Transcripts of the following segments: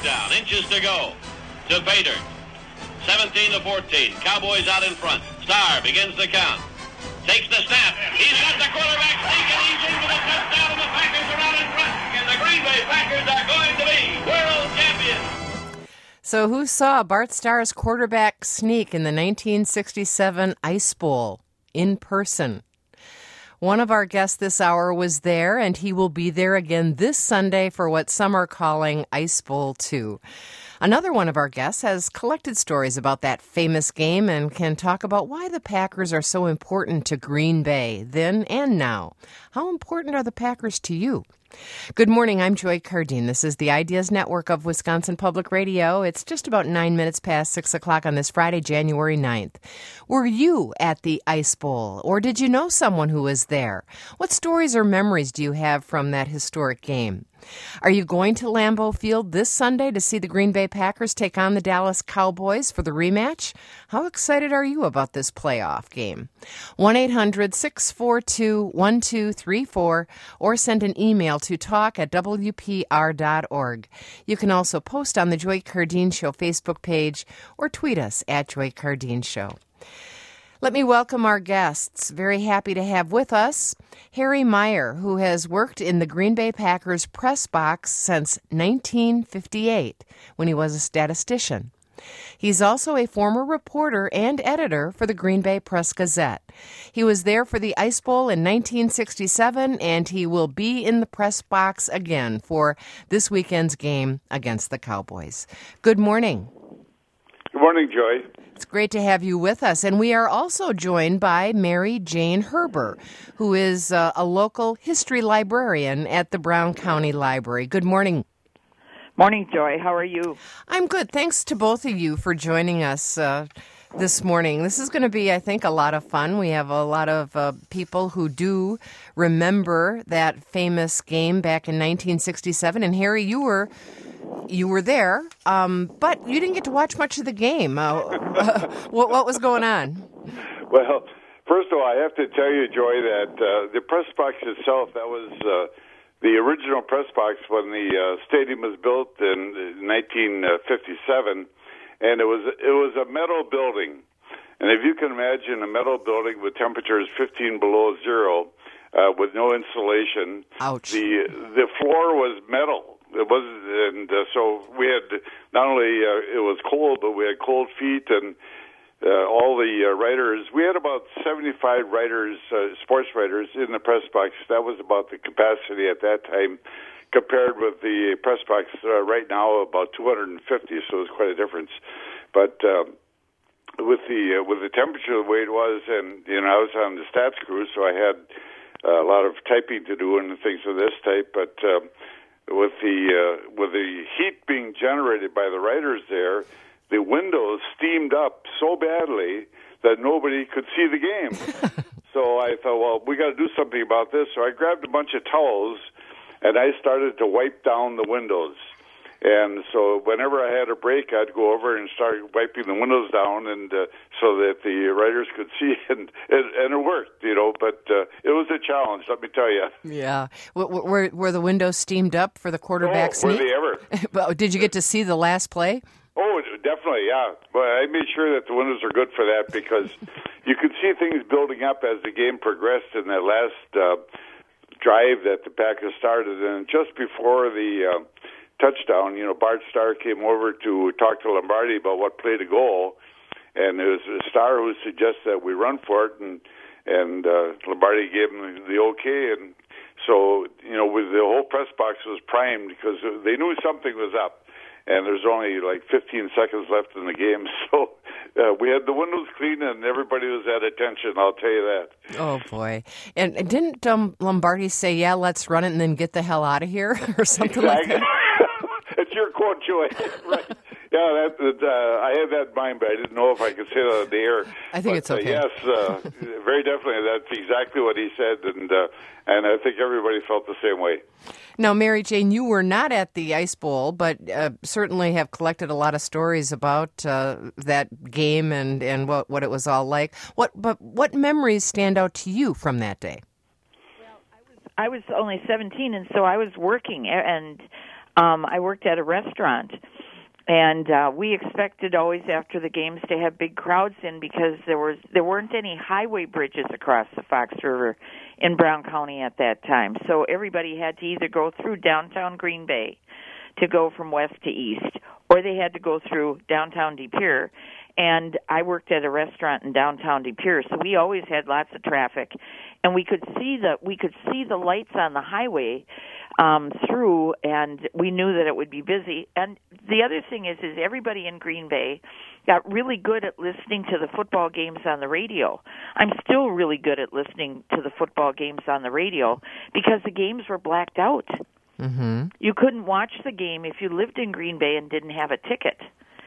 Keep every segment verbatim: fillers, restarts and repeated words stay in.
down. Inches to go to Bader. seventeen to fourteen. Cowboys out in front. Starr begins the count. Takes the snap. He's got the quarterback sneak, and he's in for the touchdown, and the Packers are out in front. And the Green Bay Packers are going to be world champions. So who saw Bart Starr's quarterback sneak in the nineteen sixty-seven Ice Bowl in person? One of our guests this hour was there, and he will be there again this Sunday for what some are calling Ice Bowl two. Another one of our guests has collected stories about that famous game and can talk about why the Packers are so important to Green Bay, then and now. How important are the Packers to you? Good morning, I'm Joy Cardine. This is the Ideas Network of Wisconsin Public Radio. It's just about nine minutes past six o'clock on this Friday, January ninth. Were you at the Ice Bowl, or did you know someone who was there? What stories or memories do you have from that historic game? Are you going to Lambeau Field this Sunday to see the Green Bay Packers take on the Dallas Cowboys for the rematch? How excited are you about this playoff game? one eight hundred six four two one two three four or send an email to talk at w p r dot org. You can also post on the Joy Cardine Show Facebook page or tweet us at Joy Cardine Show. Let me welcome our guests. Very happy to have with us Harry Meyer, who has worked in the Green Bay Packers press box since nineteen fifty-eight, when he was a statistician. He's also a former reporter and editor for the Green Bay Press-Gazette. He was there for the Ice Bowl in nineteen sixty-seven, and he will be in the press box again for this weekend's game against the Cowboys. Good morning. Good morning, Joy. It's great to have you with us. And we are also joined by Mary Jane Herber, who is uh, a local history librarian at the Brown County Library. Good morning. Morning, Joy. How are you? I'm good. Thanks to both of you for joining us uh, this morning. This is going to be, I think, a lot of fun. We have a lot of uh, people who do remember that famous game back in nineteen sixty-seven. And Harry, you were... You were there, um, but you didn't get to watch much of the game. Uh, uh, what, what was going on? Well, first of all, I have to tell you, Joy, that uh, the press box itself, that was uh, the original press box when the uh, stadium was built in nineteen fifty-seven, and it was it was a metal building. And if you can imagine a metal building with temperatures fifteen below zero, uh, with no insulation, Ouch. the the floor was metal. It was, and uh, so we had not only uh, it was cold, but we had cold feet, and uh, all the uh, writers. We had about seventy-five writers, uh, sports writers, in the press box. That was about the capacity at that time, compared with the press box uh, right now, about two hundred fifty. So it was quite a difference. But um, with the uh, with the temperature the way it was, and you know, I was on the stats crew, so I had uh, a lot of typing to do and things of this type, but. Um, With the uh, with the heat being generated by the writers there, the windows steamed up so badly that nobody could see the game. So I thought, well, we got to do something about this. So I grabbed a bunch of towels, and I started to wipe down the windows. And so whenever I had a break, I'd go over and start wiping the windows down, and uh, so that the writers could see, and and, and it worked, you know. But uh, it was a challenge, let me tell you. Yeah, w- were were the windows steamed up for the quarterback oh, sneak? Were they ever? Did you get to see the last play? Oh, definitely, yeah. But I made sure that the windows are good for that, because you could see things building up as the game progressed in that last uh, drive that the Packers started, and just before the. Uh, touchdown, you know, Bart Starr came over to talk to Lombardi about what play to go, and it was Starr who suggested that we run for it, and and uh, Lombardi gave him the okay, and so, you know, with the whole press box was primed because they knew something was up, and there's only like fifteen seconds left in the game, so uh, we had the windows clean and everybody was at attention, I'll tell you that. Oh, boy. And didn't um, Lombardi say, yeah, let's run it and then get the hell out of here, or something exactly. like that? It's your quote, Joy. Right. Yeah, that, that, uh, I had that in mind, but I didn't know if I could say that on the air. I think but, it's okay. Uh, yes, uh, very definitely. That's exactly what he said, and uh, and I think everybody felt the same way. Now, Mary Jane, you were not at the Ice Bowl, but uh, certainly have collected a lot of stories about uh, that game and, and what, what it was all like. What but what memories stand out to you from that day? Well, I was I was only seventeen, and so I was working, and um, I worked at a restaurant. And uh, we expected always after the games to have big crowds in because there was there weren't any highway bridges across the Fox River in Brown County at that time. So everybody had to either go through downtown Green Bay to go from west to east, or they had to go through downtown De Pere. And I worked at a restaurant in downtown De Pere, so we always had lots of traffic, and we could see the we could see the lights on the highway um, through, and we knew that it would be busy. And the other thing is, is everybody in Green Bay got really good at listening to the football games on the radio. I'm still really good at listening to the football games on the radio because the games were blacked out. Mm-hmm. You couldn't watch the game if you lived in Green Bay and didn't have a ticket.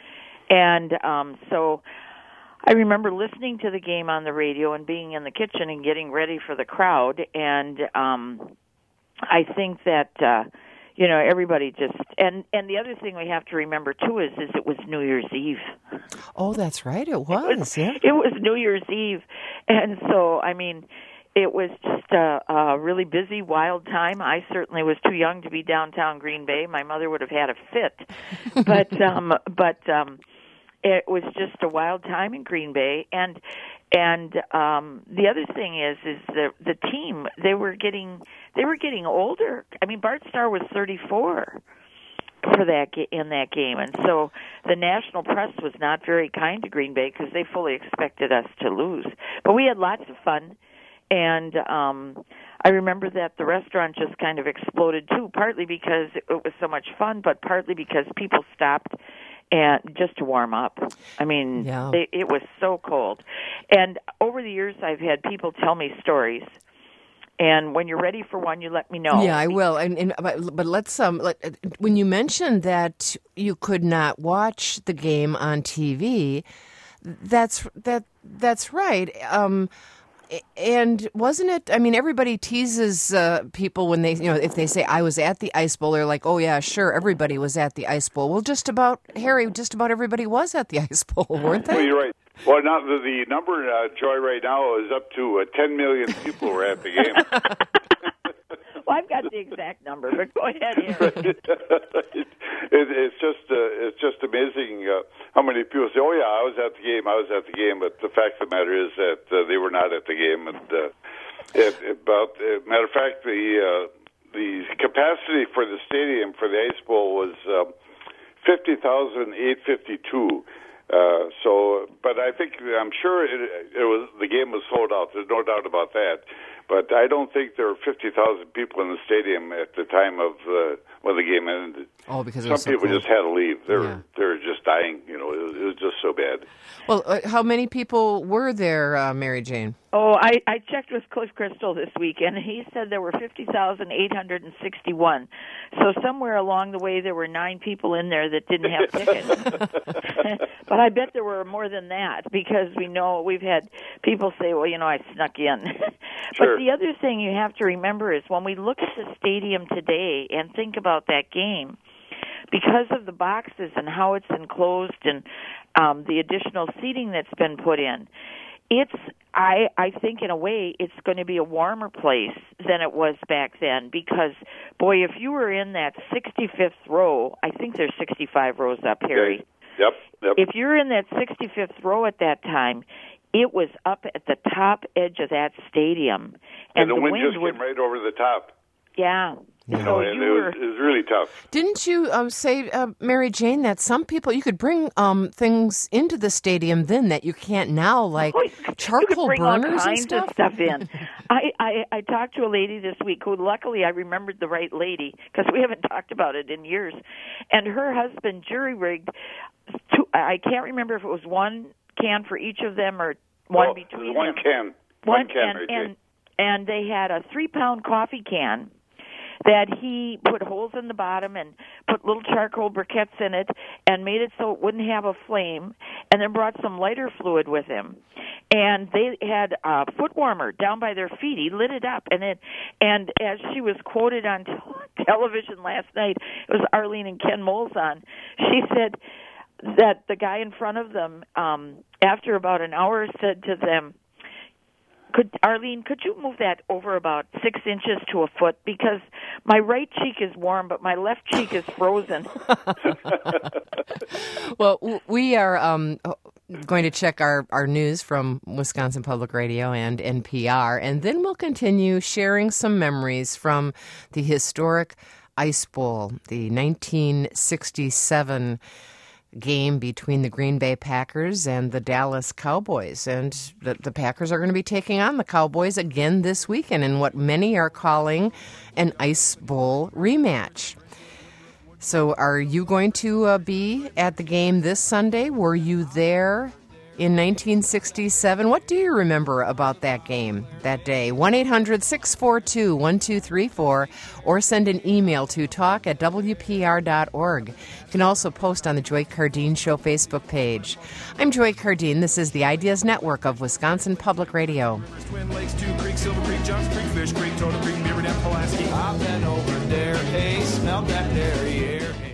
And um, so I remember listening to the game on the radio and being in the kitchen and getting ready for the crowd. And um, I think that, uh, you know, everybody just and, – and the other thing we have to remember, too, is, is it was New Year's Eve. Oh, that's right. It was, it was yeah. It was New Year's Eve. And so, I mean – it was just a, a really busy, wild time. I certainly was too young to be downtown Green Bay. My mother would have had a fit. But um, but um, it was just a wild time in Green Bay. And and um, the other thing is is the the team, they were getting they were getting older. I mean, Bart Starr was thirty-four for that in that game, and so the national press was not very kind to Green Bay because they fully expected us to lose. But we had lots of fun. And um, I remember that the restaurant just kind of exploded, too, partly because it was so much fun, but partly because people stopped and just to warm up. I mean, yeah. they, it was so cold. And over the years, I've had people tell me stories. And when you're ready for one, you let me know. Yeah, I will. And, and but, but let's um, let, when you mentioned that you could not watch the game on T V, that's that that's right. Um, And wasn't it, I mean, everybody teases uh, people when they, you know, if they say, I was at the Ice Bowl, they're like, oh, yeah, sure, everybody was at the Ice Bowl. Well, just about, Harry, just about everybody was at the Ice Bowl, weren't they? Well, you're right. Well, now the, the number, uh, Joy, right now is up to uh, ten million people were at the game. Well, I've got the exact number, but go ahead, Harry. it, it, it's just uh, it's just amazing uh, how many people say, "Oh yeah, I was at the game, I was at the game," but the fact of the matter is that uh, they were not at the game. And uh, it, it, about uh, matter of fact, the uh, the capacity for the stadium for the Ice Bowl was um, fifty thousand eight fifty two. Uh, so, but I think I'm sure it, it was the game was sold out. There's no doubt about that. But I don't think there were fifty thousand people in the stadium at the time of uh, when the game ended. Oh, because some it was so people cold. just had to leave. They were Yeah. they were just dying. You know, it was, it was just so bad. Well, uh, how many people were there, uh, Mary Jane? Oh, I, I checked with Cliff Crystal this week, and he said there were fifty thousand eight hundred sixty-one. So somewhere along the way, there were nine people in there that didn't have tickets. But I bet there were more than that because we know we've had people say, well, you know, I snuck in. Sure. But the other thing you have to remember is when we look at the stadium today and think about that game, because of the boxes and how it's enclosed and um, the additional seating that's been put in, it's I I think in a way it's going to be a warmer place than it was back then because, boy, if you were in that sixty-fifth row, I think there's sixty-five rows up, Harry. Okay. Yep, yep. If you're in that sixty-fifth row at that time, it was up at the top edge of that stadium. And, and the, the wind, wind just would, came right over the top. Yeah. You so know, and you it, were, was, it was really tough. Didn't you um, say, uh, Mary Jane, that some people, you could bring um, things into the stadium then that you can't now, like oh, you charcoal could bring burners all kinds and stuff? of stuff in. I, I, I talked to a lady this week who, luckily, I remembered the right lady because we haven't talked about it in years. And her husband jury-rigged, two, I can't remember if it was one can for each of them or one well, between one them. Can. One, one can. And, right and, and they had a three-pound coffee can that he put holes in the bottom and put little charcoal briquettes in it and made it so it wouldn't have a flame, and then brought some lighter fluid with him. And they had a foot warmer down by their feet. He lit it up, and it, and as she was quoted on te- television last night, it was Arlene and Ken Molzon. She said that the guy in front of them, um, after about an hour, said to them, Could Arlene, could you move that over about six inches to a foot? Because my right cheek is warm, but my left cheek is frozen. Well, we are um, going to check our, our news from Wisconsin Public Radio and N P R, and then we'll continue sharing some memories from the historic Ice Bowl, the nineteen sixty-seven game between the Green Bay Packers and the Dallas Cowboys. And the, the Packers are going to be taking on the Cowboys again this weekend in what many are calling an Ice Bowl rematch. So are you going to uh, be at the game this Sunday? Were you there in nineteen sixty-seven? What do you remember about that game, that day? one eight hundred six four two one two three four or send an email to talk at w p r dot org. You can also post on the Joy Cardine Show Facebook page. I'm Joy Cardine. This is the Ideas Network of Wisconsin Public Radio. Twin Lakes, Two Creek, Silver Creek, Johns Creek, Fish Creek, Totem Creek, Beaver Dam, Pulaski. I've been over there, hey, smelled that dairy air, hey.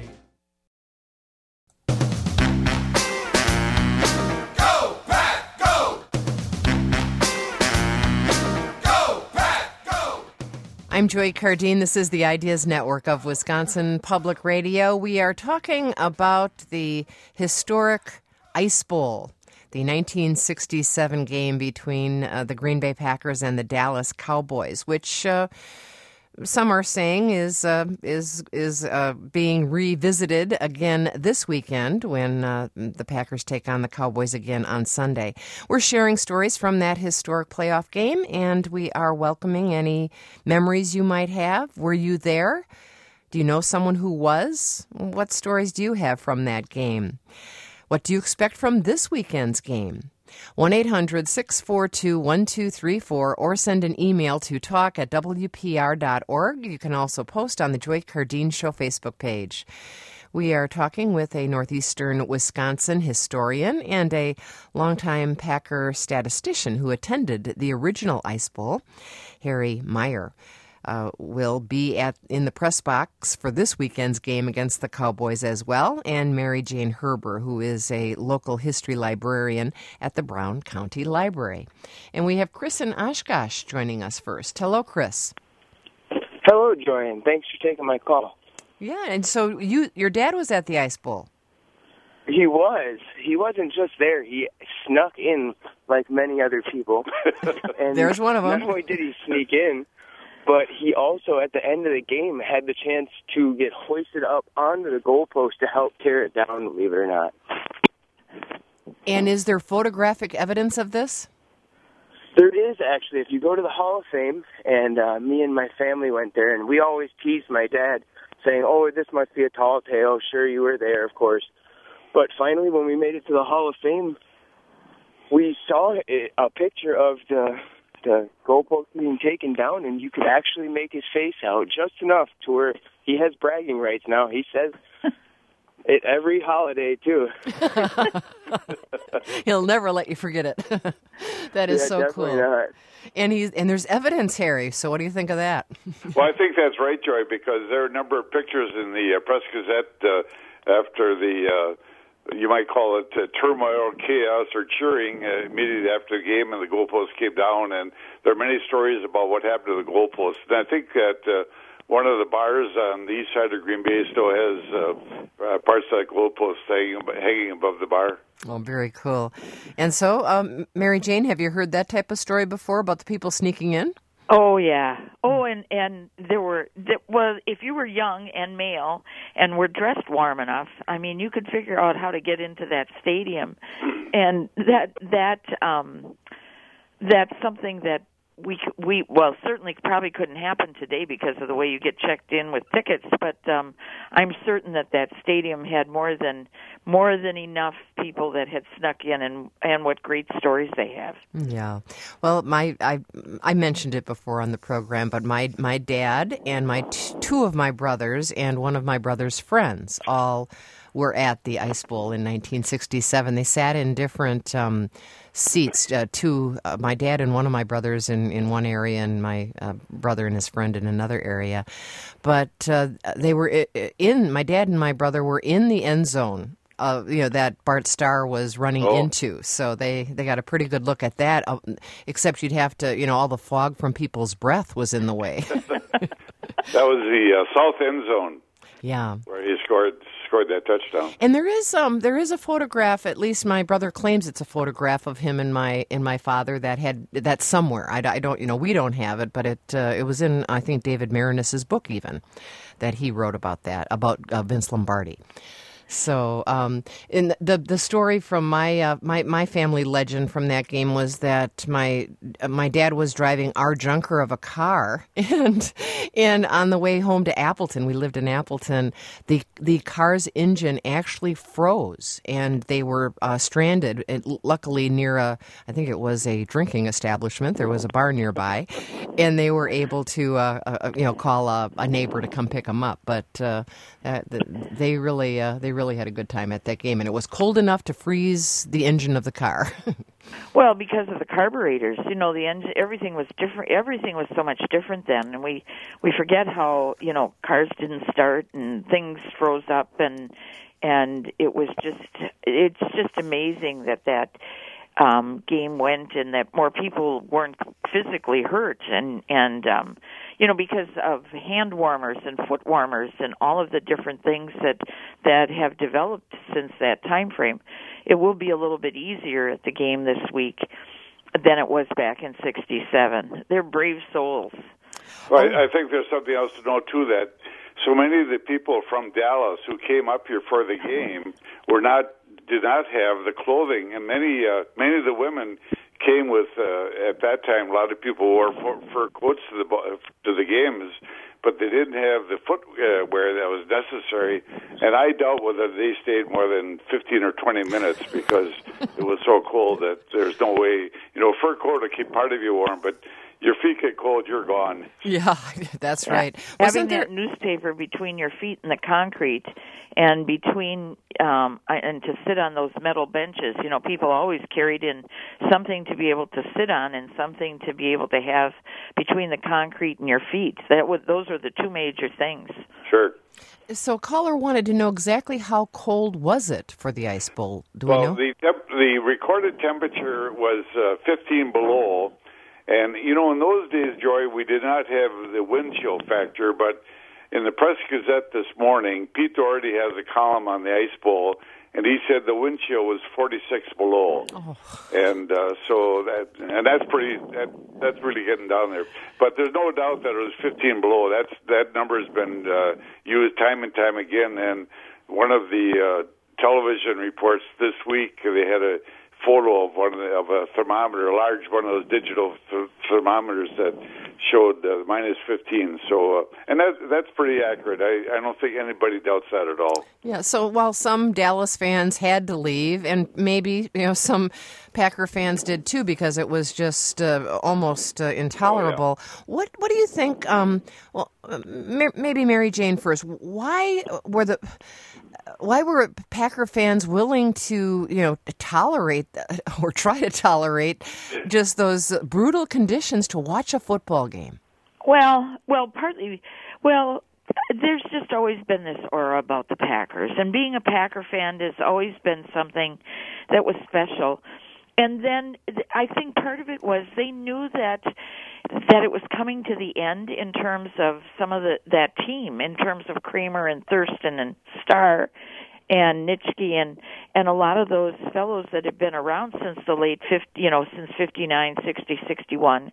I'm Joy Cardine. This is the Ideas Network of Wisconsin Public Radio. We are talking about the historic Ice Bowl, the nineteen sixty-seven game between uh, the Green Bay Packers and the Dallas Cowboys, which uh, some are saying is uh, is is uh, being revisited again this weekend when uh, the Packers take on the Cowboys again on Sunday. We're sharing stories from that historic playoff game, and we are welcoming any memories you might have. Were you there? Do you know someone who was? What stories do you have from that game? What do you expect from this weekend's game? one eight hundred six four two one two three four or send an email to talk at w p r dot org. You can also post on the Joy Cardine Show Facebook page. We are talking with a northeastern Wisconsin historian and a longtime Packer statistician who attended the original Ice Bowl, Harry Meyer. Uh, will be at in the press box for this weekend's game against the Cowboys as well, and Mary Jane Herber, who is a local history librarian at the Brown County Library. And we have Chris in Oshkosh joining us first. Hello, Chris. Hello, Joy, and thanks for taking my call. Yeah, and so you, your dad was at the Ice Bowl. He was. He wasn't just there. He snuck in like many other people. And there's one of them. Not only did he sneak in, but he also, at the end of the game, had the chance to get hoisted up onto the goalpost to help tear it down, believe it or not. And is there photographic evidence of this? There is, actually. If you go to the Hall of Fame, and uh, me and my family went there, and we always teased my dad, saying, oh, this must be a tall tale. Sure, you were there, of course. But finally, when we made it to the Hall of Fame, we saw a picture of the... the goalpost being taken down, and you could actually make his face out just enough to where he has bragging rights now. He says it every holiday, too. He'll never let you forget it. That is yeah, so cool. Not. And he's and there's evidence, Harry, so what do you think of that? Well, I think that's right, Joy, because there are a number of pictures in the uh, Press Gazette uh, after the... Uh, you might call it uh, turmoil, chaos, or cheering uh, immediately after the game, and the goalpost came down. And there are many stories about what happened to the goalpost. And I think that uh, one of the bars on the east side of Green Bay still has uh, uh, parts of that goalpost hanging, hanging above the bar. Oh, very cool. And so, um, Mary Jane, have you heard that type of story before about the people sneaking in? Oh yeah. Oh, and and there were well, if you were young and male and were dressed warm enough, I mean, you could figure out how to get into that stadium, and that that um, that's something that we we well certainly probably couldn't happen today because of the way you get checked in with tickets. But um, I'm certain that that stadium had more than more than enough people that had snuck in, and and what great stories they have. Yeah, well, my I I mentioned it before on the program, but my my dad and my t- two of my brothers and one of my brother's friends all were at the Ice Bowl in nineteen sixty-seven. They sat in different um, seats, uh, two, uh, my dad and one of my brothers in, in one area and my uh, brother and his friend in another area. But uh, they were in, my dad and my brother were in the end zone. Uh, you know, that Bart Starr was running oh. into. So they, they got a pretty good look at that, uh, except you'd have to, you know, all the fog from people's breath was in the way. That was the uh, south end zone. Yeah. Where he scored scored that touchdown. And there is um there is a photograph. At least my brother claims it's a photograph of him and my and my father that had that's somewhere. I, I don't you know we don't have it, but it uh, it was in I think David Marinus's book even that he wrote about that about uh, Vince Lombardi. So, um, in the the story from my uh, my my family legend from that game was that my my dad was driving our junker of a car, and and on the way home to Appleton, we lived in Appleton, the the car's engine actually froze, and they were uh, stranded. It, luckily, near a I think it was a drinking establishment. There was a bar nearby, and they were able to uh, uh, you know call a, a neighbor to come pick them up. But uh, uh, they really uh, they really had a good time at that game, and it was cold enough to freeze the engine of the car. Well, because of the carburetors, you know, the engine, everything was different. Everything was so much different then, and we we forget how you know cars didn't start and things froze up, and and it was just it's just amazing that that um, game went and that more people weren't physically hurt, and and um, you know, because of hand warmers and foot warmers and all of the different things that that have developed since that time frame, it will be a little bit easier at the game this week than it was back in sixty-seven. They're brave souls. Well, I, I think there's something else to know, too, that so many of the people from Dallas who came up here for the game were not did not have the clothing, and many uh, many of the women came with, uh, at that time, a lot of people wore fur, fur coats to the to the games, but they didn't have the footwear that was necessary. And I doubt whether they stayed more than fifteen or twenty minutes because it was so cold that there's no way. You know, fur coat will keep part of you warm, but your feet get cold, you're gone. Yeah, that's right. Having Wasn't there... that newspaper between your feet and the concrete, and between um, and to sit on those metal benches. You know, people always carried in something to be able to sit on and something to be able to have between the concrete and your feet. That was those are the two major things. Sure. So, caller wanted to know exactly how cold was it for the Ice Bowl. Do well, we know? the temp- the recorded temperature was uh, fifteen below. And, you know, in those days, Joy, we did not have the wind chill factor, but in the Press Gazette this morning, Pete Doherty has a column on the Ice Bowl, and he said the wind chill was forty-six below. Oh. And uh, so that, and that's pretty, that, that's really getting down there. But there's no doubt that it was fifteen below. That's, that number has been uh, used time and time again, and one of the uh, television reports this week, they had a photo of one of, the, of a thermometer, a large one of those digital th- thermometers that showed uh, minus fifteen. So, uh, and that that's pretty accurate. I, I don't think anybody doubts that at all. Yeah. So while some Dallas fans had to leave, and maybe you know some Packer fans did too, because it was just uh, almost uh, intolerable. Oh, yeah. What What do you think? Um, well, uh, maybe Mary Jane first. Why were the Why were Packer fans willing to, you know, tolerate or try to tolerate just those brutal conditions to watch a football game? Well, well, partly, well, there's just always been this aura about the Packers, and being a Packer fan has always been something that was special. And then I think part of it was they knew that that it was coming to the end in terms of some of the that team, in terms of Kramer and Thurston and Starr and Nitschke and and a lot of those fellows that had been around since the late fifty, you know, since fifty-nine, sixty, sixty-one.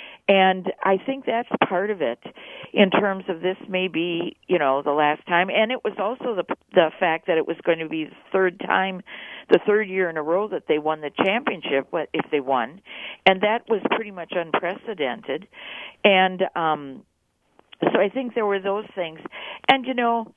And I think that's part of it in terms of this may be, you know, the last time. And it was also the the fact that it was going to be the third time, the third year in a row that they won the championship, if they won. And that was pretty much unprecedented. And um, so I think there were those things. And, you know,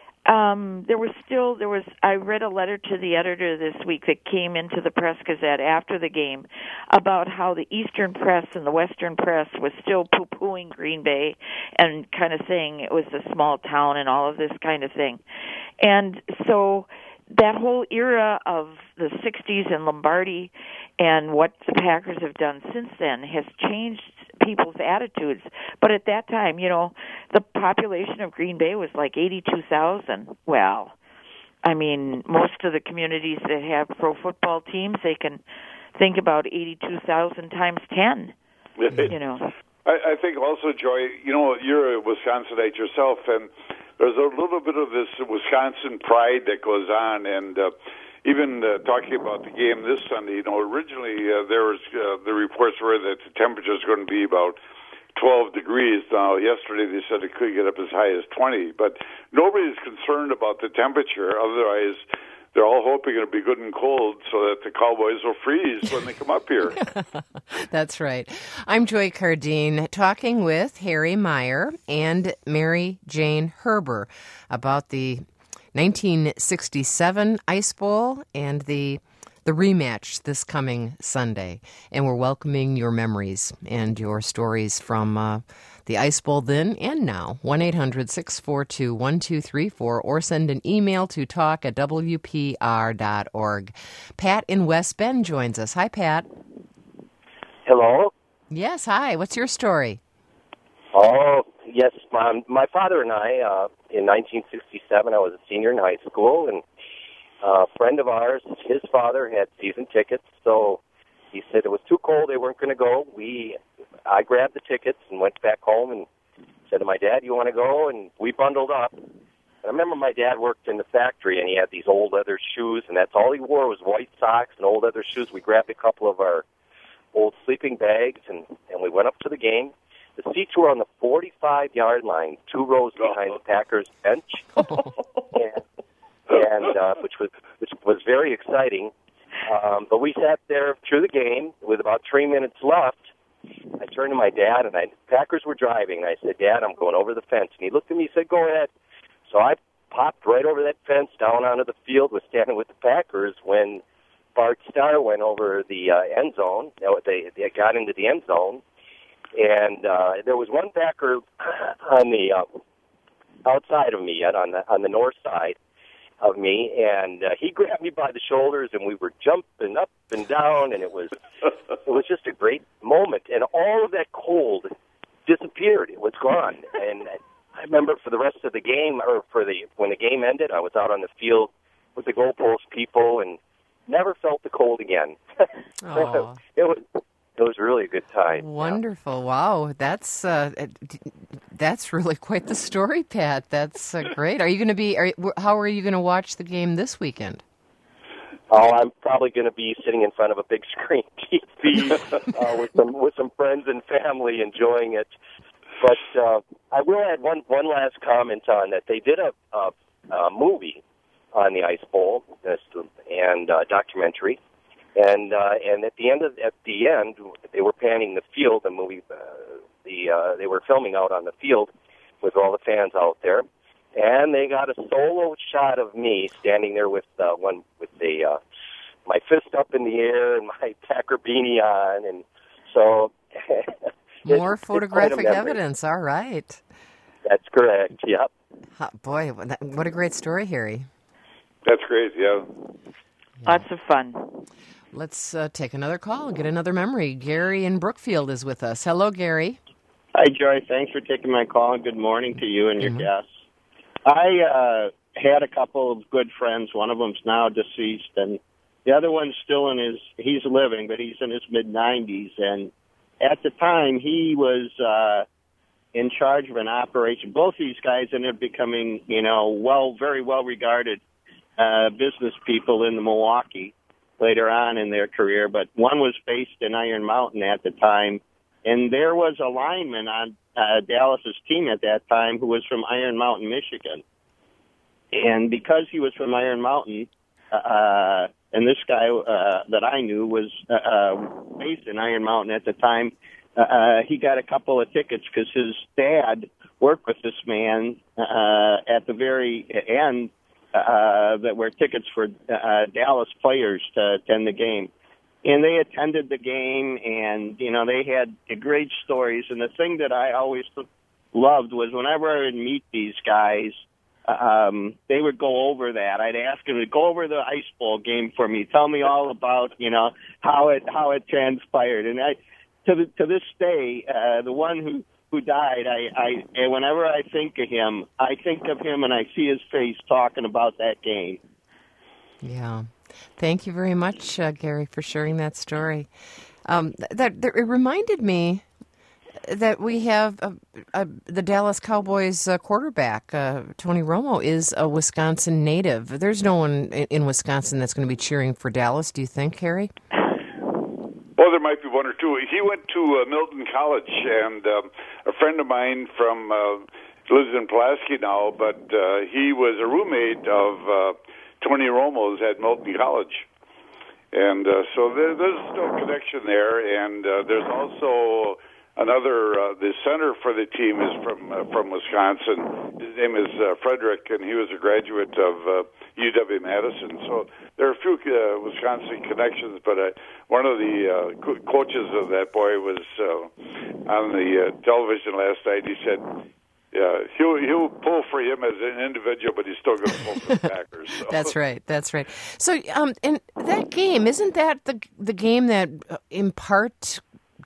Um, there was still, there was, I read a letter to the editor this week that came into the Press Gazette after the game about how the Eastern press and the Western press was still poo-pooing Green Bay and kind of saying it was a small town and all of this kind of thing. And so that whole era of the sixties and Lombardi and what the Packers have done since then has changed people's attitudes. But at that time, you know, the population of Green Bay was like eighty-two thousand. Well, I mean, most of the communities that have pro football teams, they can think about eighty-two thousand times ten, you know. I, I think also, Joy, you know, you're a Wisconsinite yourself, and there's a little bit of this Wisconsin pride that goes on, and uh, even uh, talking about the game this Sunday, you know, originally uh, there was uh, the reports were that the temperature is going to be about twelve degrees. Now, yesterday they said it could get up as high as twenty, but nobody's concerned about the temperature. Otherwise, they're all hoping it'll be good and cold so that the Cowboys will freeze when they come up here. That's right. I'm Joy Cardine, talking with Harry Meyer and Mary Jane Herber about the nineteen sixty-seven Ice Bowl and the the rematch this coming Sunday. And we're welcoming your memories and your stories from uh, the Ice Bowl then and now. one eight hundred six four two one two three four or send an email to talk at w p r dot org. Pat in West Bend joins us. Hi, Pat. Hello? Yes, hi. What's your story? Oh, yes. My, my father and I, uh, in nineteen sixty-seven, I was a senior in high school, and a friend of ours, his father had season tickets, so he said it was too cold, they weren't going to go. We, I grabbed the tickets and went back home and said to my dad, you want to go? And we bundled up. And I remember my dad worked in the factory, and he had these old leather shoes, and that's all he wore was white socks and old leather shoes. We grabbed a couple of our old sleeping bags, and, and we went up to the game. The seats were on the forty-five-yard line, two rows behind the Packers bench, and, and uh, which was which was very exciting. Um, but we sat there through the game with about three minutes left. I turned to my dad, and I Packers were driving, and I said, Dad, I'm going over the fence. And he looked at me and said, go ahead. So I popped right over that fence down onto the field, was standing with the Packers when Bart Starr went over the uh, end zone. They, they got into the end zone. And uh, there was one Packer on the uh, outside of me, on the on the north side of me, and uh, he grabbed me by the shoulders, and we were jumping up and down, and it was it was just a great moment. And all of that cold disappeared; it was gone. And I remember for the rest of the game, or for the when the game ended, I was out on the field with the goalpost people, and never felt the cold again. So it was. It was really a good time. Wonderful. Yeah. Wow. That's uh, that's really quite the story, Pat. That's uh, great. Are you going to be, are, how are you going to watch the game this weekend? Oh, I'm probably going to be sitting in front of a big screen T V uh, with some with some friends and family enjoying it. But uh, I will add one, one last comment on that. They did a, a, a movie on the Ice Bowl and uh, documentary. And uh, and at the end of at the end, they were panning the field. The movie, uh, the uh, they were filming out on the field with all the fans out there, and they got a solo shot of me standing there with uh, one with the uh, my fist up in the air and my Packer beanie on, and so more it's, photographic it's evidence. All right, that's correct. Yep. Oh, boy, what a great story, Harry. That's great. Yeah. Lots of fun. Let's uh, take another call and get another memory. Gary in Brookfield is with us. Hello, Gary. Hi, Joy. Thanks for taking my call, and good morning to you and your mm-hmm. guests. I uh, had a couple of good friends. One of them's now deceased, and the other one's still in his, he's living, but he's in his mid-nineties. And at the time, he was uh, in charge of an operation. Both these guys ended up becoming, you know, well, very well-regarded uh, business people in the Milwaukee later on in their career, but one was based in Iron Mountain at the time, and there was a lineman on uh, Dallas's team at that time who was from Iron Mountain, Michigan. And because he was from Iron Mountain, uh, and this guy uh, that I knew was uh, based in Iron Mountain at the time, uh, he got a couple of tickets because his dad worked with this man uh, at the very end. Uh, that were tickets for uh, Dallas players to attend the game. And they attended the game, and, you know, they had great stories. And the thing that I always loved was whenever I would meet these guys, um, they would go over that. I'd ask them to go over the Ice Bowl game for me. Tell me all about, you know, how it how it transpired. And I, to the, to this day, uh, the one who who died, I, I, and whenever I think of him, I think of him and I see his face talking about that game. Yeah. Thank you very much, uh, Gary, for sharing that story. Um, that, that it reminded me, that we have uh, uh, the Dallas Cowboys uh, quarterback, uh, Tony Romo, is a Wisconsin native. There's no one in, in Wisconsin that's going to be cheering for Dallas, do you think, Harry? Well, there might be one or two. He went to uh, Milton College, and um, a friend of mine from uh, lives in Pulaski now, but uh, he was a roommate of uh, Tony Romo's at Milton College. And uh, so there, there's still a connection there, and uh, there's also another, uh, the center for the team is from uh, from Wisconsin. His name is uh, Frederick, and he was a graduate of uh, U W Madison. So there are a few uh, Wisconsin connections, but uh, one of the uh, co- coaches of that boy was uh, on the uh, television last night. He said, Yeah, he'll he'll pull for him as an individual, but he's still going to pull for the Packers. So. That's right. That's right. So, um, and that game, isn't that the the game that uh, in part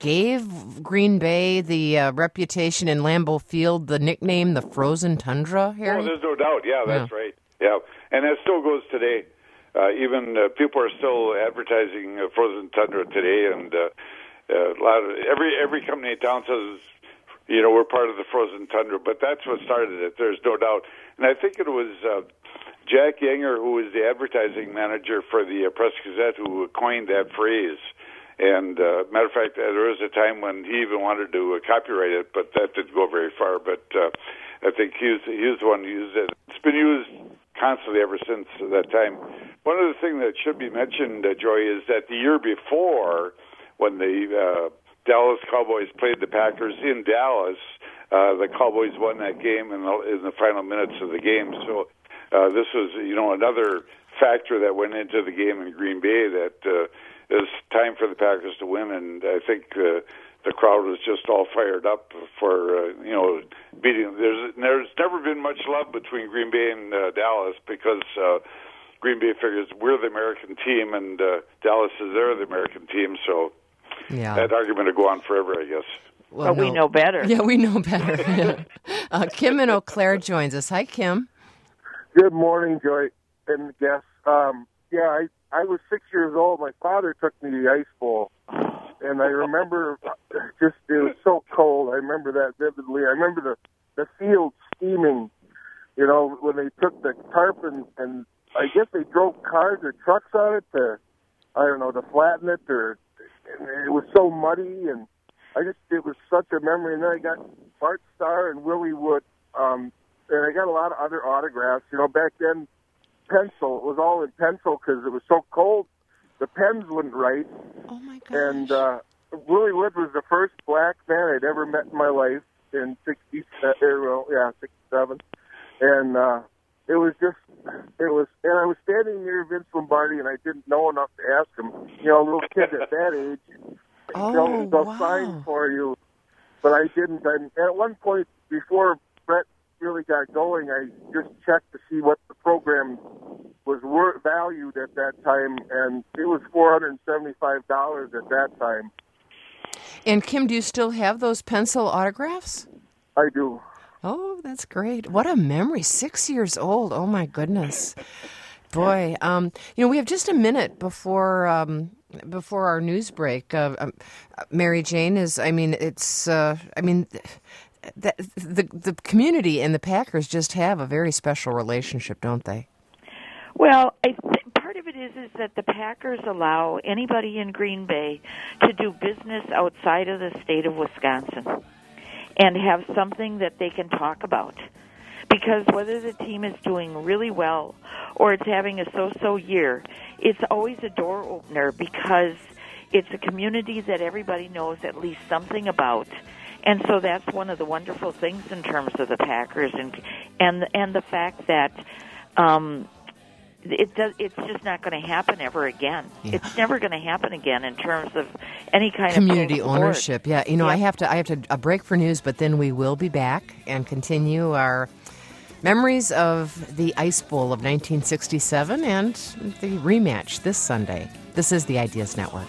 gave Green Bay the uh, reputation in Lambeau Field, the nickname, the Frozen Tundra? Harry? Oh, there's no doubt. Yeah, that's yeah. right. Yeah, and that still goes today. Uh, even uh, people are still advertising uh, Frozen Tundra today, and uh, uh, a lot of every every company in town says, you know, we're part of the Frozen Tundra, but that's what started it. There's no doubt. And I think it was uh, Jack Yenger, who was the advertising manager for the uh, Press Gazette, who coined that phrase. And uh, matter of fact, uh, there was a time when he even wanted to uh, copyright it, but that didn't go very far. But uh, I think he was, he was the one who used it. It's been used constantly ever since that time. One of the things that should be mentioned, uh, Joy, is that the year before, when the uh, Dallas Cowboys played the Packers in Dallas, uh, the Cowboys won that game in the, in the final minutes of the game. So uh, this was, you know, another factor that went into the game in Green Bay that uh, it was time for the Packers to win, and I think uh, the crowd was just all fired up for, uh, you know, beating. There's there's never been much love between Green Bay and uh, Dallas because uh, Green Bay figures we're the American team, and uh, Dallas is they're the American team, so yeah. that argument will go on forever, I guess. Well, but no. we know better. Yeah, we know better. Yeah. uh, Kim in Eau Claire joins us. Hi, Kim. Good morning, Joy and guests. Um, yeah, I, I was six years old. My father took me to the Ice Bowl, and I remember just it was so cold. I remember that vividly. I remember the, the field steaming, you know, when they took the tarp and, and I guess they drove cars or trucks on it to, I don't know, to flatten it, or it was so muddy, and I just, it was such a memory. And then I got Bart Starr and Willie Wood, um, and I got a lot of other autographs. You know, back then, pencil, it was all in pencil because it was so cold. The pens wouldn't write. Oh, my gosh. And uh, Willie Wood was the first black man I'd ever met in my life in sixty, uh, well, yeah, sixty-seven. And uh, it was just, it was, and I was standing near Vince Lombardi, and I didn't know enough to ask him. You know, a little kid at that age, oh, you know, they'll wow. sign for you. But I didn't. And at one point, before Brett really got going, I just checked to see what the program was wor- valued at that time, and it was four hundred seventy-five dollars at that time. And Kim, do you still have those pencil autographs? I do. Oh, that's great. What a memory. Six years old. Oh, my goodness. Boy, um, you know, we have just a minute before um, before our news break. Uh, um, Mary Jane is, I mean, it's, uh, I mean, the, the, the community and the Packers just have a very special relationship, don't they? Well, I th- part of it is is that the Packers allow anybody in Green Bay to do business outside of the state of Wisconsin and have something that they can talk about. Because whether the team is doing really well or it's having a so-so year, it's always a door opener because it's a community that everybody knows at least something about. And so that's one of the wonderful things in terms of the Packers, and and and the fact that um, it does. It's just not going to happen ever again. Yeah. It's never going to happen again in terms of any kind community of community ownership. Yeah, you know, yeah. I have to. I have to a break for news, but then we will be back and continue our memories of the Ice Bowl of nineteen sixty-seven and the rematch this Sunday. This is the Ideas Network.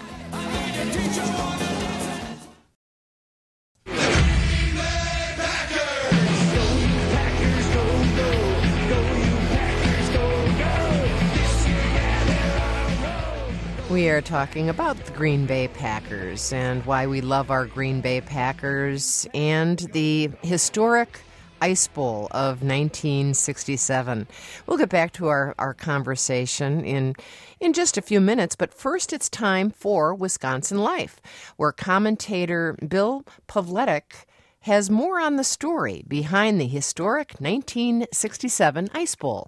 We are talking about the Green Bay Packers and why we love our Green Bay Packers and the historic Ice Bowl of nineteen sixty-seven. We'll get back to our, our conversation in, in just a few minutes, but first it's time for Wisconsin Life, where commentator Bill Pavletic has more on the story behind the historic nineteen sixty-seven Ice Bowl.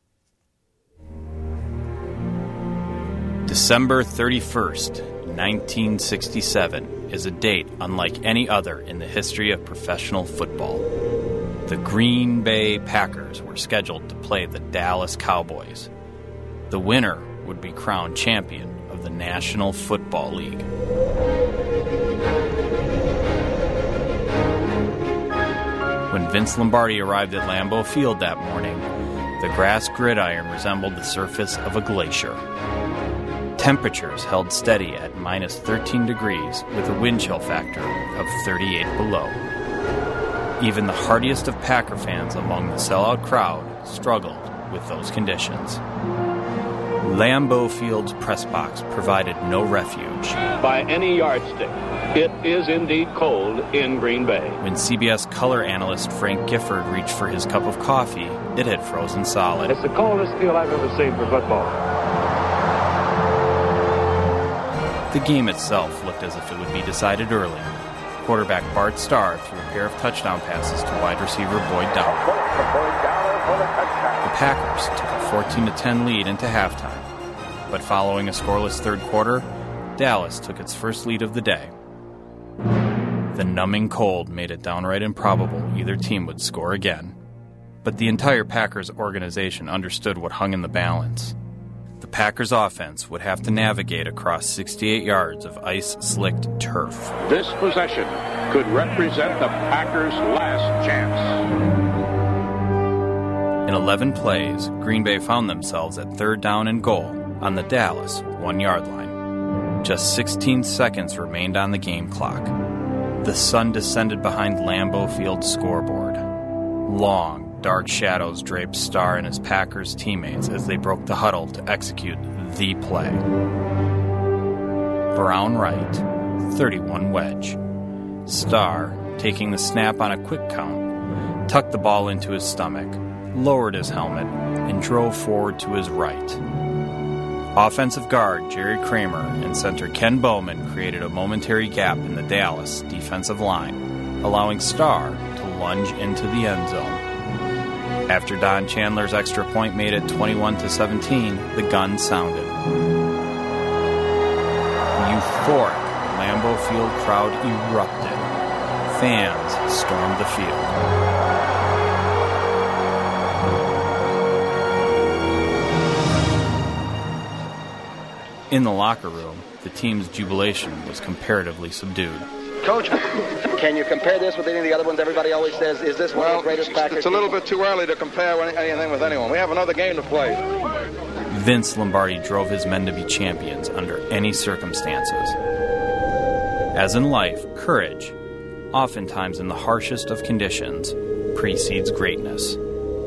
December thirty-first, nineteen sixty-seven is a date unlike any other in the history of professional football. The Green Bay Packers were scheduled to play the Dallas Cowboys. The winner would be crowned champion of the National Football League. When Vince Lombardi arrived at Lambeau Field that morning, the grass gridiron resembled the surface of a glacier. Temperatures held steady at minus thirteen degrees with a wind chill factor of thirty-eight below. Even the hardiest of Packer fans among the sellout crowd struggled with those conditions. Lambeau Field's press box provided no refuge. By any yardstick, it is indeed cold in Green Bay. When C B S color analyst Frank Gifford reached for his cup of coffee, it had frozen solid. It's the coldest field I've ever seen for football. The game itself looked as if it would be decided early. Quarterback Bart Starr threw a pair of touchdown passes to wide receiver Boyd Dowler. The Packers took a fourteen to ten lead into halftime, but following a scoreless third quarter, Dallas took its first lead of the day. The numbing cold made it downright improbable either team would score again, but the entire Packers organization understood what hung in the balance. The Packers offense would have to navigate across sixty-eight yards of ice-slicked turf. This possession could represent the Packers' last chance. In eleven plays, Green Bay found themselves at third down and goal on the Dallas one-yard line. Just sixteen seconds remained on the game clock. The sun descended behind Lambeau Field's scoreboard. Long, dark shadows draped Starr and his Packers teammates as they broke the huddle to execute the play. Brown right, thirty-one wedge. Starr, taking the snap on a quick count, tucked the ball into his stomach, lowered his helmet, and drove forward to his right. Offensive guard Jerry Kramer and center Ken Bowman created a momentary gap in the Dallas defensive line, allowing Starr to lunge into the end zone. After Don Chandler's extra point made it twenty-one to seventeen, the gun sounded. The euphoric Lambeau Field crowd erupted. Fans stormed the field. In the locker room, the team's jubilation was comparatively subdued. Coach, can you compare this with any of the other ones? Everybody always says, is this one well, of the greatest Packers? It's a little bit too early to compare anything with anyone. We have another game to play. Vince Lombardi drove his men to be champions under any circumstances. As in life, courage, oftentimes in the harshest of conditions, precedes greatness.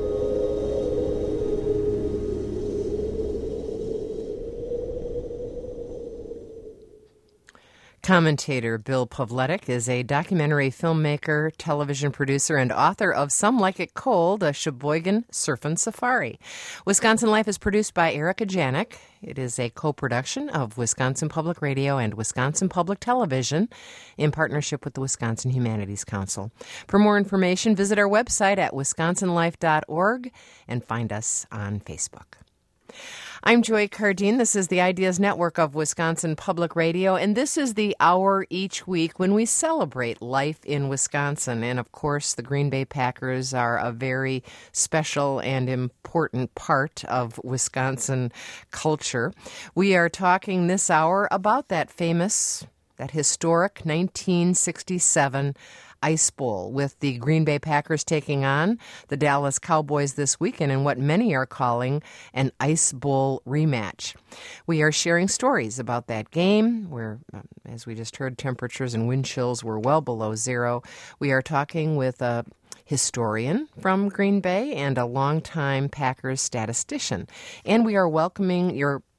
Commentator Bill Pavletic is a documentary filmmaker, television producer, and author of Some Like It Cold, a Sheboygan Surfin' Safari. Wisconsin Life is produced by Erica Janik. It is a co-production of Wisconsin Public Radio and Wisconsin Public Television in partnership with the Wisconsin Humanities Council. For more information, visit our website at wisconsin life dot org and find us on Facebook. I'm Joy Cardine. This is the Ideas Network of Wisconsin Public Radio, and this is the hour each week when we celebrate life in Wisconsin. And, of course, the Green Bay Packers are a very special and important part of Wisconsin culture. We are talking this hour about that famous, that historic nineteen sixty-seven Ice Bowl, with the Green Bay Packers taking on the Dallas Cowboys this weekend in what many are calling an Ice Bowl rematch. We are sharing stories about that game where, as we just heard, temperatures and wind chills were well below zero. We are talking with a historian from Green Bay and a longtime Packers statistician. And we are welcoming your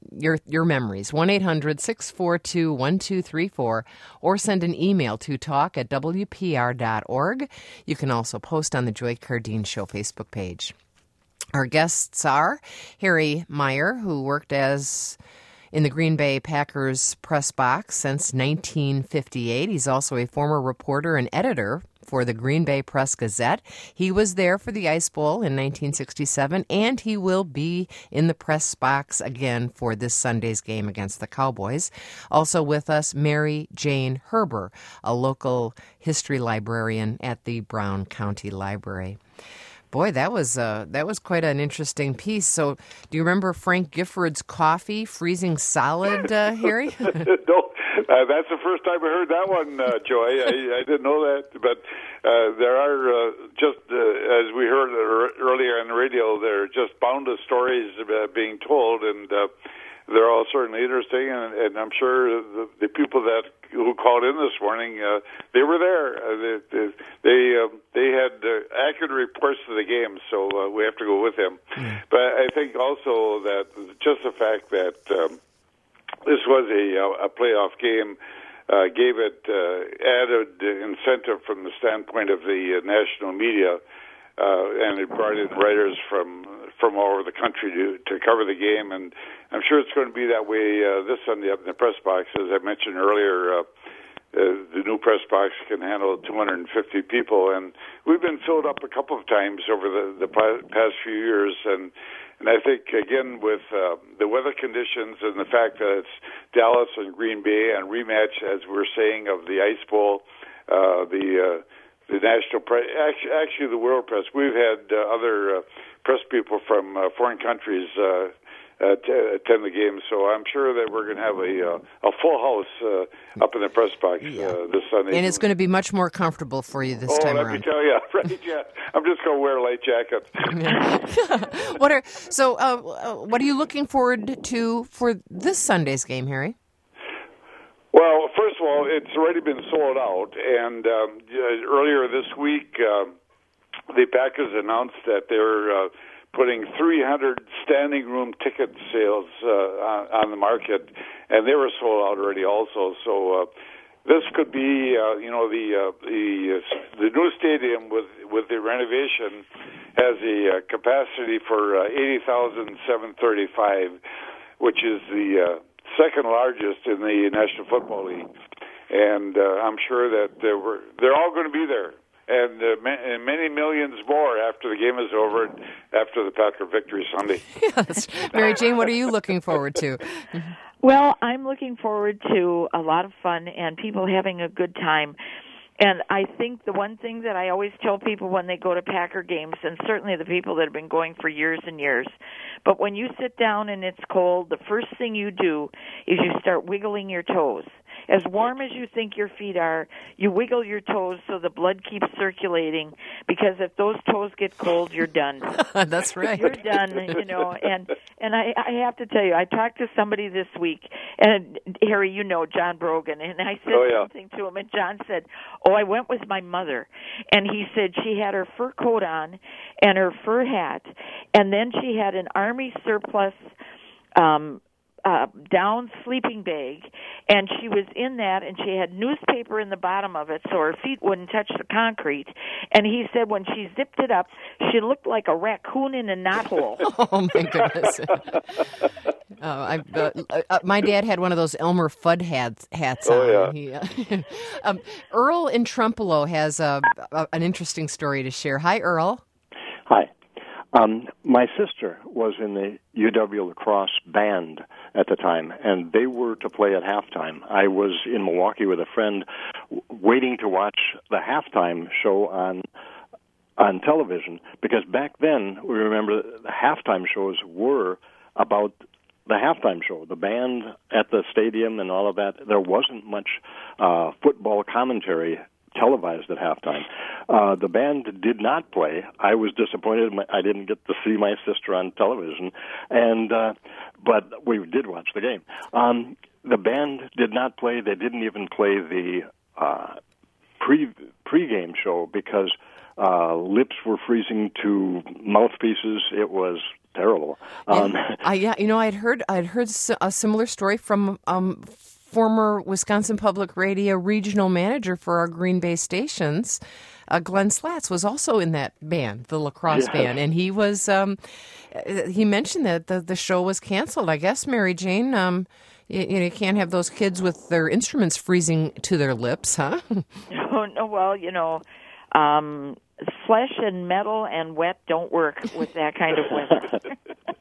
your your memories. one eight hundred six four two one two three four or send an email to talk at w p r dot org. You can also post on the Joy Cardine Show Facebook page. Our guests are Harry Meyer, who worked as in the Green Bay Packers press box since nineteen fifty-eight. He's also a former reporter and editor for the Green Bay Press-Gazette. He was there for the Ice Bowl in nineteen sixty-seven, and he will be in the press box again for this Sunday's game against the Cowboys. Also with us, Mary Jane Herber, a local history librarian at the Brown County Library. Boy, that was uh, that was quite an interesting piece. So, do you remember Frank Gifford's coffee freezing solid, uh, Harry? No, uh, that's the first time I heard that one, uh, Joy. I, I didn't know that, but uh, there are uh, just uh, as we heard earlier on the radio, there are just boundless stories uh, being told, and uh, they're all certainly interesting. And, and I'm sure the, the people that who called in this morning, uh, they were there. Uh, they they they, uh, they had uh, accurate reports of the game, so uh, we have to go with them. Mm. But I think also that just the fact that um, this was a, a playoff game uh, gave it uh, added incentive from the standpoint of the uh, national media, uh, and it brought in writers from from all over the country to to cover the game. And I'm sure it's going to be that way uh, this Sunday up in the press box. As I mentioned earlier, uh, uh, the new press box can handle two hundred fifty people, and we've been filled up a couple of times over the, the past few years. And and I think, again, with uh, the weather conditions and the fact that it's Dallas and Green Bay and rematch, as we're saying, of the Ice Bowl, uh, the uh, the national press, actually, actually the world press. We've had uh, other uh, press people from uh, foreign countries uh, uh, t- attend the game, so I'm sure that we're going to have a uh, a full house uh, up in the press box yeah. uh, this Sunday. And it's going to be much more comfortable for you this oh, time let around. me tell you, right? Yeah, I'm just going to wear a light jacket. what are so? Uh, what are you looking forward to for this Sunday's game, Harry? Well, first of all, it's already been sold out, and um, earlier this week, uh, the Packers announced that they're uh, putting three hundred standing room ticket sales uh, on, on the market, and they were sold out already also. So uh, this could be, uh, you know, the uh, the uh, the new stadium with with the renovation has a uh, capacity for uh, eighty thousand seven hundred thirty-five, which is the uh, second largest in the National Football League, and uh, I'm sure that uh, we're, they're all going to be there, and, uh, ma- and many millions more after the game is over, after the Packer victory Sunday. Yes, Mary Jane, what are you looking forward to? Well, I'm looking forward to a lot of fun and people having a good time. And I think the one thing that I always tell people when they go to Packer games, and certainly the people that have been going for years and years, but when you sit down and it's cold, the first thing you do is you start wiggling your toes. As warm as you think your feet are, you wiggle your toes so the blood keeps circulating, because if those toes get cold, you're done. That's right. You're done, you know. And and I, I have to tell you, I talked to somebody this week, and Harry, you know, John Brogan, and I said oh, yeah. something to him, and John said, oh, I went with my mother, and he said she had her fur coat on and her fur hat, and then she had an Army surplus um Uh, down sleeping bag, and she was in that, and she had newspaper in the bottom of it so her feet wouldn't touch the concrete. And he said when she zipped it up, she looked like a raccoon in a knothole. Oh my goodness! oh, I, uh, uh, my dad had one of those Elmer Fudd hats. hats oh on. yeah. He, uh, um, Earl in Trempealeau has a, a, an interesting story to share. Hi, Earl. Hi. Um, my sister was in the U W lacrosse band at the time, and they were to play at halftime. I was in Milwaukee with a friend w- waiting to watch the halftime show on on television, because back then, we remember, the halftime shows were about the halftime show, the band at the stadium and all of that. There wasn't much uh, football commentary televised at halftime. Uh, the band did not play. I was disappointed. I didn't get to see my sister on television, and uh, but we did watch the game. Um, the band did not play. They didn't even play the uh, pre pre-game show because uh, lips were freezing to mouthpieces. It was terrible. Um, I, yeah, you know, I'd heard I'd heard a similar story from um, former Wisconsin Public Radio regional manager for our Green Bay stations. Uh, Glenn Slatz was also in that band, the lacrosse Yes. band, and he was. Um, he mentioned that the the show was canceled. I guess, Mary Jane. Um, you, you know, you can't have those kids with their instruments freezing to their lips, huh? No, no. Well, you know, um, flesh and metal and wet don't work with that kind of weather.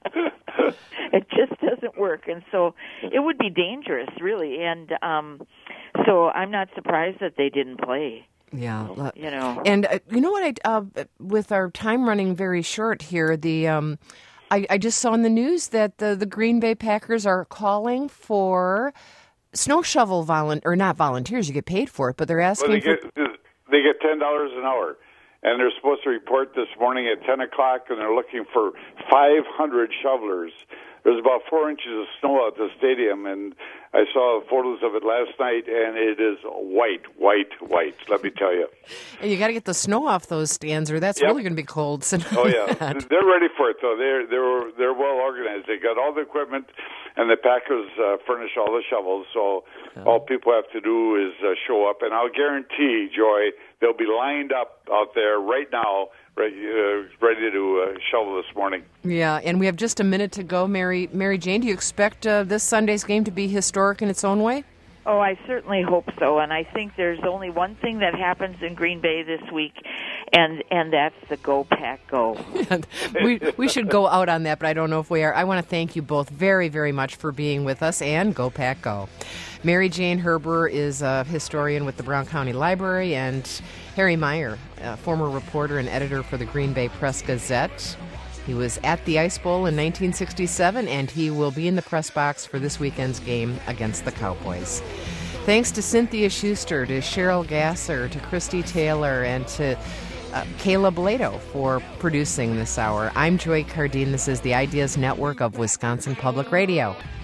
It just doesn't work, and so it would be dangerous, really. And um, so I'm not surprised that they didn't play. Yeah, you know, and uh, you know what? I uh, with our time running very short here, the um, I, I just saw in the news that the the Green Bay Packers are calling for snow shovel volun or not volunteers. You get paid for it, but they're asking. Well, they for... get they get ten dollars an hour, and they're supposed to report this morning at ten o'clock, and they're looking for five hundred shovelers. There's about four inches of snow at the stadium, and I saw photos of it last night, and it is white, white, white, let me tell you. And you got to get the snow off those stands, or that's Yep. really going to be cold. So Oh, yeah. They're ready for it, though. They're, they're, they're well organized. They got all the equipment, and the Packers uh, furnish all the shovels, so all people have to do is uh, show up. And I'll guarantee, Joy, they'll be lined up out there right now, ready, uh, ready to uh, shovel this morning. Yeah, and we have just a minute to go. Mary Mary Jane, do you expect uh, this Sunday's game to be historic in its own way? Oh, I certainly hope so, and I think there's only one thing that happens in Green Bay this week, and and that's the Go Pack Go. we we should go out on that, but I don't know if we are. I want to thank you both very, very much for being with us, and Go Pack Go. Mary Jane Herber is a historian with the Brown County Library, and Harry Meyer, a former reporter and editor for the Green Bay Press-Gazette. He was at the Ice Bowl in nineteen sixty-seven, and he will be in the press box for this weekend's game against the Cowboys. Thanks to Cynthia Schuster, to Cheryl Gasser, to Christy Taylor, and to uh, Kayla Blado for producing this hour. I'm Joy Cardine. This is the Ideas Network of Wisconsin Public Radio.